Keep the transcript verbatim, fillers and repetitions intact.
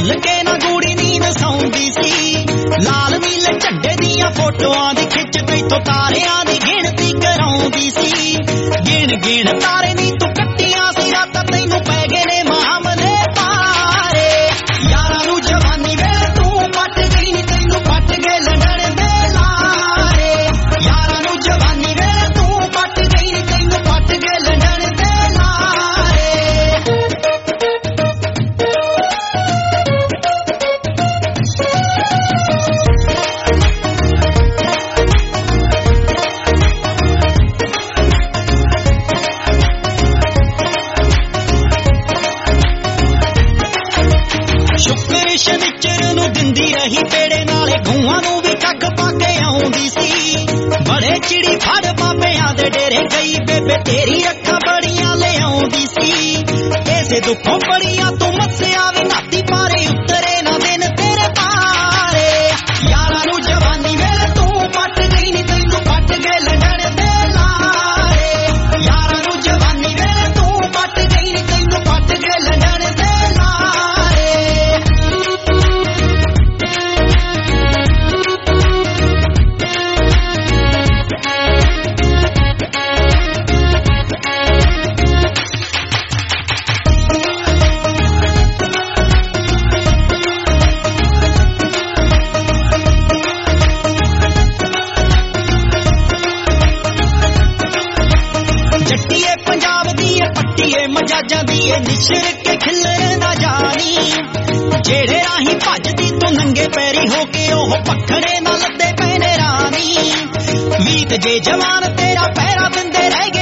ਭੁੱਲ ਕੇ ਨਾ ਗੂੜੀ ਨੀਂਦ ਸੌਂਦੀ ਸੀ। ਲਾਲ ਨੀਲੇ ਝੰਡੇ ਦੀਆਂ ਫੋਟੋਆਂ ਦੀ ਖਿੱਚ ਤੈਥੋਂ ਤਾਰਿਆਂ ਦੀ ਗਿਣਤੀ ਕਰਾਉਂਦੀ ਸੀ। ਗਿਣ ਗਿਣ ਤਾਰੇ ਨੀ ਤੂੰ ਕੱਟੀਆਂ ਸੀ ਰਾਤਾਂ, ਤੈਨੂੰ ਪੈ ਗਏ ਨੇ ਮਾਮਲੇ ਭਾਰੇ। ਯਾਰਾਂ ਨੂੰ ਜਵਾਨੀ ਵੇਲੇ ਤੂੰ ਪੱਟ ਗਈ ਨੀ, ਤੈਨੂੰ ਪੱਟ ਗਏ ਲੰਡਣ ਦੇ ਲਾਰੇ। ਯਾਰਾਂ ਨੂੰ ਜਵਾਨੀ ਵੇਲੇ ਤੂੰ ਪੱਟ ਗਈ ਨੀ, ਤੈਨੂੰ ਪੱਟ ਗਏ ਲੰਡਣ ਦੇ ਲਾਰੇ। ਸ਼ੁਕਰ ਸ਼ਨੀਚਰ ਨੂੰ ਦਿੰਦੀ ਰਹੀ ਪੇੜੇ, ਨਾਲੇ ਗਊਆਂ ਨੂੰ ਵੀ ਕੱਖ ਪਾ ਕੇ ਆਉਂਦੀ ਸੀ। ਬੜੇ ਚਿੜੀ ਫੜ ਬਾਬਿਆਂ ਦੇ ਡੇਰੇ ਗਈ ਬੇਬੇ ਤੇਰੀ ਅੱਖਾਂ ਬੜੀਆਂ ਲਿਆਉਂਦੀ ਸੀ। ਇਸੇ ਦੁੱਖੋਂ ਬੜੀਆਂ ਤੂੰ ਮੱਸਿਆ ਵੀ ਨਾਤੀ ਪਾਰੇ, ਉਤਰੇ ਨਾ ਦਿਨ ਤੇਰੇ ਪਾਰੇ। ਯਾਰਾਂ ਨੂੰ ਜਵਾਨੀ ਵੇਲੇ ਤੂੰ ਪੱਟ ਗਈ ਨੀ, ਤੈਨੂੰ ਪੱਟ ਗਏ ਲੰਡਣ ਦੇ ਲਾਰੇ। ਯਾਰਾਂ ਨੂੰ ਜਵਾਨੀ ਵੇਲੇ ਤੂੰ ਪੱਟ ਗਈ ਨੀ, ਤੈਨੂੰ ਪੱਟ ਗਏ ਲੰਡਣ ਦੇ ਲਾਰੇ। ਜੱਟੀਏ ਪੰਜਾਬ ਦੀ ਏ ਪੱਟੀਏ ਮਜਾਜਾਂ ਦੀ ਏ, ਨਿਸ਼ਰ ਕੇ ਖਿਲਰੇ ਨਾ ਜਾਣੀ। ਜਿਹੜੇ ਰਾਹੀਂ ਭੱਜਦੀ ਤੂੰ ਨੰਗੇ ਪੈਰੀ ਹੋ ਕੇ, ਉਹ ਪੱਖੜੇ ਨਾਲ ਲੱਦੇ ਪਏ ਨੇ ਰਾਣੀ। ਵੀਤ ਜੇ ਜਵਾਨ ਤੇਰਾ ਪਹਿਰਾ ਦਿੰਦੇ ਰਹਿ